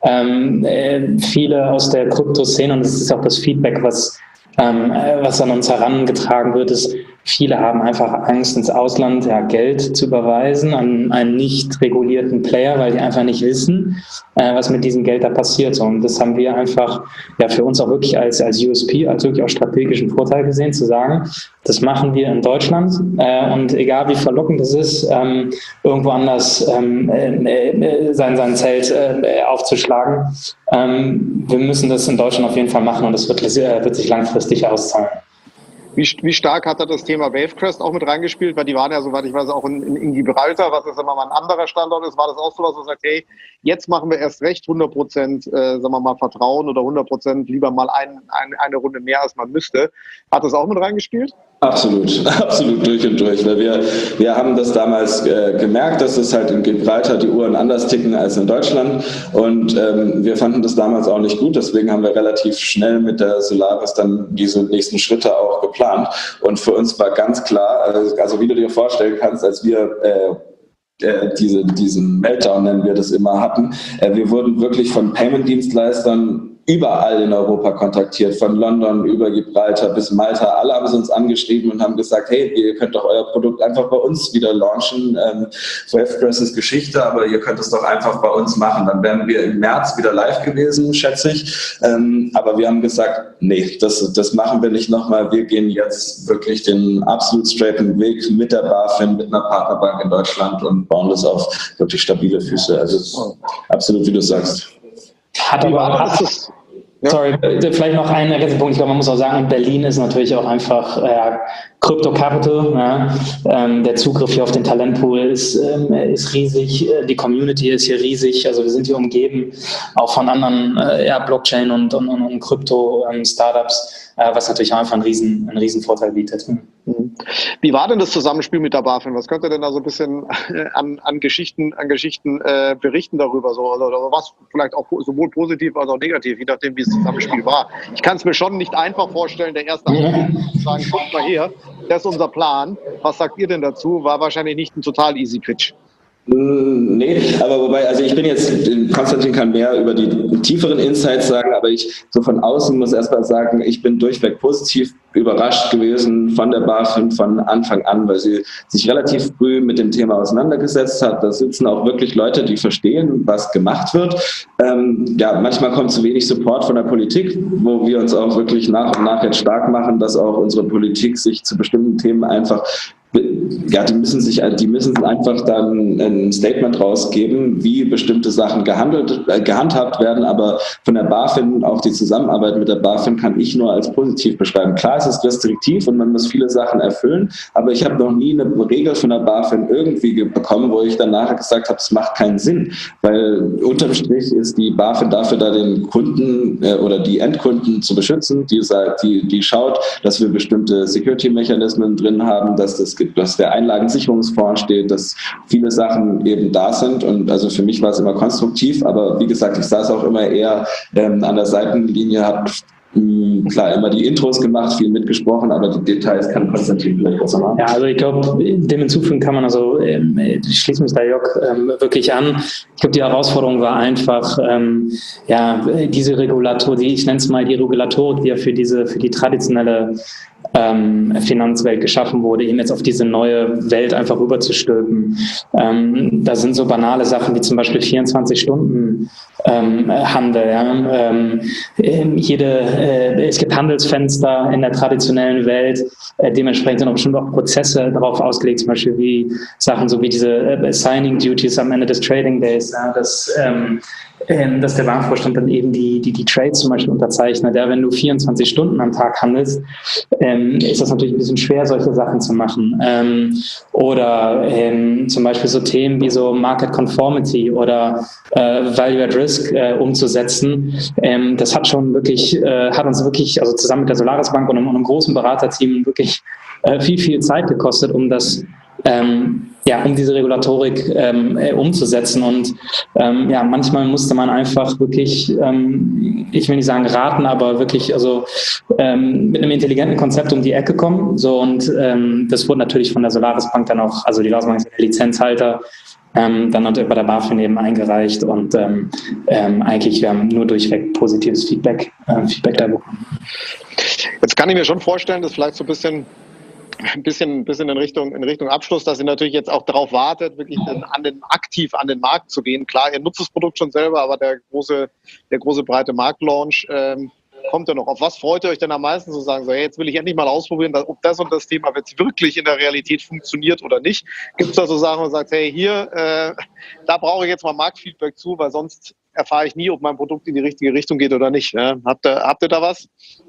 Viele aus der Kryptoszene, und das ist auch das Feedback, was an uns herangetragen wird, ist, viele haben einfach Angst, ins Ausland Geld zu überweisen an einen nicht regulierten Player, weil die einfach nicht wissen, was mit diesem Geld da passiert. So, und das haben wir einfach für uns auch wirklich als USP, als wirklich auch strategischen Vorteil gesehen, zu sagen, das machen wir in Deutschland und egal wie verlockend es ist, irgendwo anders sein Zelt aufzuschlagen, wir müssen das in Deutschland auf jeden Fall machen und das wird sich langfristig auszahlen. Wie stark hat da das Thema Wavecrest auch mit reingespielt? Weil die waren ja, soweit ich weiß, auch in Gibraltar, was jetzt immer mal ein anderer Standort ist. War das auch so, was du sagst, hey, jetzt machen wir erst recht 100%, sagen wir mal, Vertrauen oder 100% lieber mal eine Runde mehr, als man müsste. Hat das auch mit reingespielt? Absolut durch und durch, weil wir haben das damals gemerkt, dass es halt in Gibraltar die Uhren anders ticken als in Deutschland und wir fanden das damals auch nicht gut, deswegen haben wir relativ schnell mit der Solaris dann diese nächsten Schritte auch geplant und für uns war ganz klar, also wie du dir vorstellen kannst, als wir diesen Meltdown, nennen wir das immer, hatten, wir wurden wirklich von Payment-Dienstleistern überall in Europa kontaktiert, von London über Gibraltar bis Malta. Alle haben sie uns angeschrieben und haben gesagt, hey, ihr könnt doch euer Produkt einfach bei uns wieder launchen. Wavecrest ist Geschichte, aber ihr könnt es doch einfach bei uns machen. Dann wären wir im März wieder live gewesen, schätze ich. Aber wir haben gesagt, nee, das machen wir nicht nochmal. Wir gehen jetzt wirklich den absolut straighten Weg mit der BaFin, mit einer Partnerbank in Deutschland und bauen das auf wirklich stabile Füße. Also absolut, wie du sagst. Sorry, vielleicht noch einen ergänzenden Punkt. Ich glaube, man muss auch sagen, in Berlin ist natürlich auch einfach Crypto Capital. Der Zugriff hier auf den Talentpool ist riesig. Die Community ist hier riesig. Also wir sind hier umgeben auch von anderen Blockchain und Krypto-Startups, was natürlich auch einfach einen riesen Vorteil bietet. Wie war denn das Zusammenspiel mit der BaFin? Was könnt ihr denn da so ein bisschen an Geschichten berichten darüber? So, oder was vielleicht auch sowohl positiv als auch negativ, je nachdem, wie das Zusammenspiel war. Ich kann es mir schon nicht einfach vorstellen, der erste Anruf zu sagen, kommt mal her, das ist unser Plan. Was sagt ihr denn dazu? War wahrscheinlich nicht ein total easy Pitch. Nee, aber wobei, also ich bin jetzt, Konstantin kann mehr über die tieferen Insights sagen, aber ich so von außen muss erstmal sagen, ich bin durchweg positiv überrascht gewesen von der BaFin von Anfang an, weil sie sich relativ früh mit dem Thema auseinandergesetzt hat. Da sitzen auch wirklich Leute, die verstehen, was gemacht wird. Manchmal kommt zu wenig Support von der Politik, wo wir uns auch wirklich nach und nach jetzt stark machen, dass auch unsere Politik sich zu bestimmten Themen einfach die müssen einfach dann ein Statement rausgeben, wie bestimmte Sachen gehandhabt werden, aber von der BaFin, auch die Zusammenarbeit mit der BaFin kann ich nur als positiv beschreiben. Klar, es ist restriktiv und man muss viele Sachen erfüllen, aber ich habe noch nie eine Regel von der BaFin irgendwie bekommen, wo ich dann nachher gesagt habe, es macht keinen Sinn, weil unterm Strich ist die BaFin dafür da, den Kunden oder die Endkunden zu beschützen, die schaut, dass wir bestimmte Security-Mechanismen drin haben, dass der Einlagensicherungsfonds steht, dass viele Sachen eben da sind und also für mich war es immer konstruktiv, aber wie gesagt, ich saß auch immer eher an der Seitenlinie, habe klar immer die Intros gemacht, viel mitgesprochen, aber die Details kann Konstantin vielleicht besser machen. Ja, also ich glaube, dem hinzufügen kann man, also ich schließe mich da Jörg wirklich an. Ich glaube, die Herausforderung war einfach, diese ich nenne es mal die Regulatorik, die ja für die traditionelle Finanzwelt geschaffen wurde, eben jetzt auf diese neue Welt einfach rüberzustülpen. Da sind so banale Sachen wie zum Beispiel 24-Stunden Handel. Es gibt Handelsfenster in der traditionellen Welt, dementsprechend sind auch bestimmt auch Prozesse darauf ausgelegt, zum Beispiel wie Sachen so wie diese Signing Duties am Ende des Trading Days, dass der Bankvorstand dann eben die Trades zum Beispiel unterzeichnet. Ja, wenn du 24 Stunden am Tag handelst, ist das natürlich ein bisschen schwer, solche Sachen zu machen. Oder zum Beispiel so Themen wie so Market Conformity oder Value at Risk umzusetzen. Das hat uns wirklich, also zusammen mit der Solaris Bank und einem großen Beraterteam wirklich viel Zeit gekostet, um das um diese Regulatorik umzusetzen. Und manchmal musste man einfach wirklich, ich will nicht sagen raten, aber wirklich mit einem intelligenten Konzept um die Ecke kommen. So, und das wurde natürlich von der Solaris Bank dann auch, also die Solaris Bank ist der Lizenzhalter, dann hat bei der BaFin eben eingereicht und eigentlich wir haben nur durchweg positives Feedback da bekommen. Jetzt kann ich mir schon vorstellen, dass vielleicht so ein bisschen ein bisschen in Richtung Abschluss, dass ihr natürlich jetzt auch darauf wartet, wirklich aktiv an den Markt zu gehen. Klar, ihr nutzt das Produkt schon selber, aber der große breite Marktlaunch kommt ja noch. Auf was freut ihr euch denn am meisten, zu sagen, so, hey, jetzt will ich endlich mal ausprobieren, ob das und das Thema jetzt wirklich in der Realität funktioniert oder nicht? Gibt es da so Sachen, wo man sagt, hey, hier, da brauche ich jetzt mal Marktfeedback zu, weil sonst erfahre ich nie, ob mein Produkt in die richtige Richtung geht oder nicht. Ne? Habt ihr da was?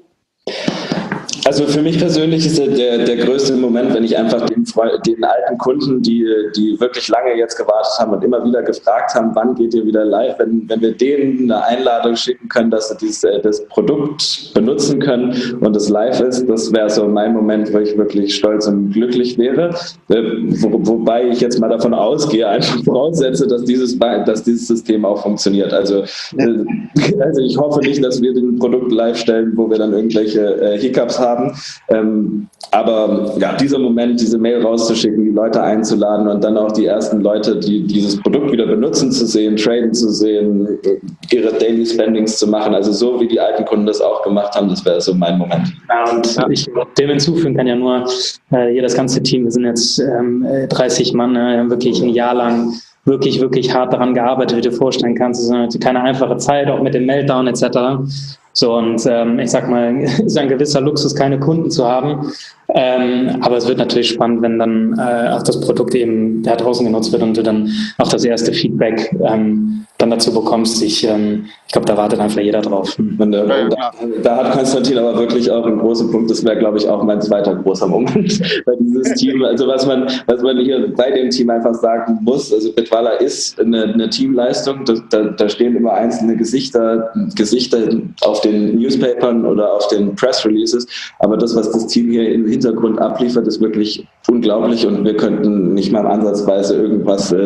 Also für mich persönlich ist der größte Moment, wenn ich einfach den alten Kunden, die wirklich lange jetzt gewartet haben und immer wieder gefragt haben, wann geht ihr wieder live, wenn wir denen eine Einladung schicken können, dass sie das Produkt benutzen können und es live ist, das wäre so mein Moment, wo ich wirklich stolz und glücklich wäre. Wobei ich jetzt mal davon ausgehe, einfach voraussetze, dass dieses System auch funktioniert. Also ich hoffe nicht, dass wir den Produkt live stellen, wo wir dann irgendwelche Hiccups haben. Aber ja, dieser Moment, diese Mail rauszuschicken, die Leute einzuladen und dann auch die ersten Leute, die dieses Produkt wieder benutzen zu sehen, traden zu sehen, ihre Daily Spendings zu machen, also so wie die alten Kunden das auch gemacht haben, das wäre so mein Moment. Ja, und ich dem hinzufügen kann ja nur hier das ganze Team, wir sind jetzt 30 Mann, haben wirklich ein Jahr lang wirklich, wirklich hart daran gearbeitet, wie du dir vorstellen kannst. Es ist keine einfache Zeit, auch mit dem Meltdown etc. So, und ich sag mal, es ist ein gewisser Luxus, keine Kunden zu haben. Aber es wird natürlich spannend, wenn dann auch das Produkt eben da draußen genutzt wird und du dann auch das erste Feedback dann dazu bekommst. Ich glaube, da wartet einfach jeder drauf. Und da hat Konstantin aber wirklich auch einen großen Punkt. Das wäre, glaube ich, auch mein zweiter großer Moment bei dieses Team. Also was man hier bei dem Team einfach sagen muss, also Bitwala ist eine Teamleistung. Da stehen immer einzelne Gesichter auf den Newspapern oder auf den Press Releases. Aber das, was das Team hier im Hintergrund abliefert, ist wirklich unglaublich und wir könnten nicht mal ansatzweise irgendwas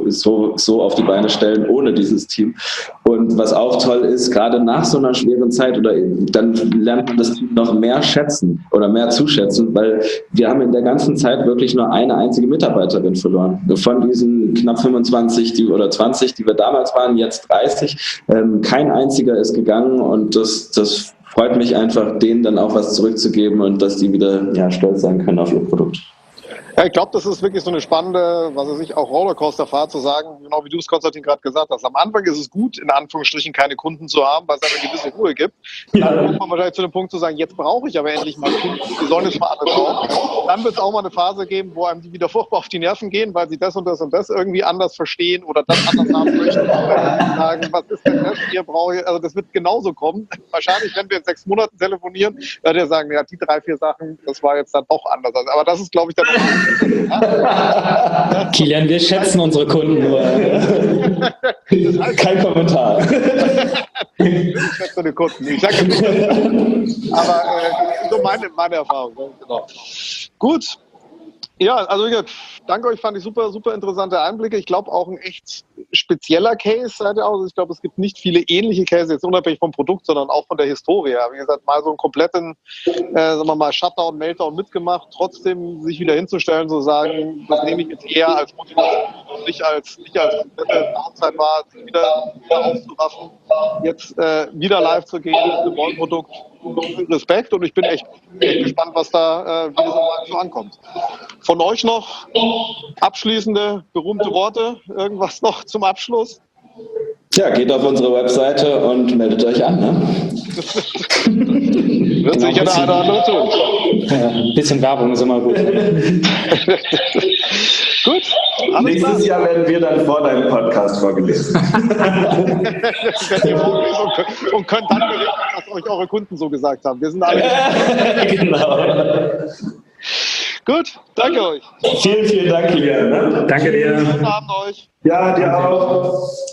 so auf die Beine stellen ohne dieses Team. Und was auch toll ist, gerade nach so einer schweren Zeit, dann lernt man das Team noch mehr schätzen oder mehr zuschätzen, weil wir haben in der ganzen Zeit wirklich nur eine einzige Mitarbeiterin verloren. Von diesen knapp 25 oder 20, die wir damals waren, jetzt 30. Kein einziger ist gegangen und das freut mich einfach, denen dann auch was zurückzugeben und dass die wieder stolz sein können auf ihr Produkt. Ja, ich glaube, das ist wirklich so eine spannende, auch Rollercoaster-Fahrt zu sagen, genau wie du es, Konstantin, gerade gesagt hast. Am Anfang ist es gut, in Anführungsstrichen keine Kunden zu haben, weil es eine gewisse Ruhe gibt. Dann kommt man wahrscheinlich zu dem Punkt zu sagen, jetzt brauche ich aber endlich mal Kunden, die sollen jetzt mal alle drauf. Dann wird es auch mal eine Phase geben, wo einem die wieder furchtbar auf die Nerven gehen, weil sie das und das und das irgendwie anders verstehen oder das anders haben möchten. Und sagen, was ist denn das? Hier brauche ich, also das wird genauso kommen. Wahrscheinlich, wenn wir in 6 Monaten telefonieren, werden wir sagen, ja, die 3, 4 Sachen, das war jetzt dann doch anders. Aber das ist, glaube ich, dann Kilian, wir schätzen unsere Kunden nur. Kein Kommentar. Ich schätze die Kunden. Ich sage nicht. Aber so meine Erfahrung. Genau. Gut. Ja, also danke euch, fand ich super, super interessante Einblicke. Ich glaube auch ein echt spezieller Case seid ihr auch. Also ich glaube, es gibt nicht viele ähnliche Cases, jetzt unabhängig vom Produkt, sondern auch von der Historie. Wie gesagt, mal so einen kompletten, sagen wir mal, Shutdown, Meltdown mitgemacht, trotzdem sich wieder hinzustellen, zu sagen, das nehme ich jetzt eher als Motivation und nicht als komplette Downside war, sich wieder aufzuraffen, jetzt wieder live zu gehen mit einem neuen Produkt. Respekt und ich bin echt gespannt, was da wie das so ankommt. Von euch noch abschließende, berühmte Worte, irgendwas noch zum Abschluss? Ja, geht auf unsere Webseite und meldet euch an. Ne? Wird sicher der eine oder andere tun. Ein bisschen Werbung ist immer gut. Gut. Nächstes Jahr werden wir dann vor deinem Podcast vorgelesen. Und könnt dann berichten, was euch eure Kunden so gesagt haben. Wir sind alle. Genau. Gut, danke euch. Vielen, vielen Dank, Kilian. Ne? Danke dir. Schönen Abend euch. Ja, dir auch.